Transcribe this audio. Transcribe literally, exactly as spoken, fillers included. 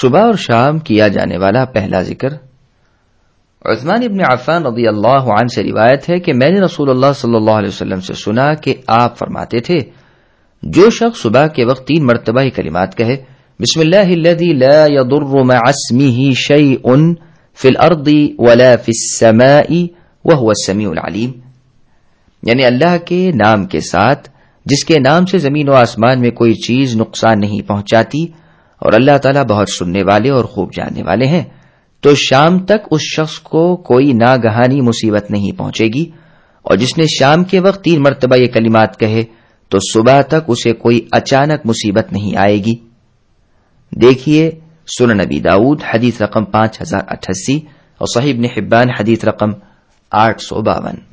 सुबह और शाम किया जाने वाला पहला जिक्र। उस्मान इब्न अफ़्फ़ान रज़ियल्लाहु अन्हु से रिवायत है कि मैंने रसूलुल्लाह सल्लल्लाहु अलैहि वसल्लम से सुना कि आप फरमाते थे, जो शख्स सुबह के वक्त तीन मरतबा ये कलिमात कहे, बिस्मिल्लाहिल्लज़ी ला यदुर्रु मअस्मिही शैउन फिल अर्दी वला फिस समाई व हुवस समीउल अलीम, यानी अल्लाह के नाम के साथ जिसके नाम से जमीन व आसमान में कोई चीज नुकसान नहीं पहुंचाती और अल्लाह ताला बहुत सुनने वाले और खूब जानने वाले हैं, तो शाम तक उस शख्स को कोई नागहानी मुसीबत नहीं पहुंचेगी। और जिसने शाम के वक्त तीन मरतबा ये कलिमात कहे तो सुबह तक उसे कोई अचानक मुसीबत नहीं आएगी। देखिए सुनन नबी दाऊद हदीस रकम पांच हजार अट्ठासी और सहीह इब्न हिब्बान हदीस रकम आठ सौ बावन।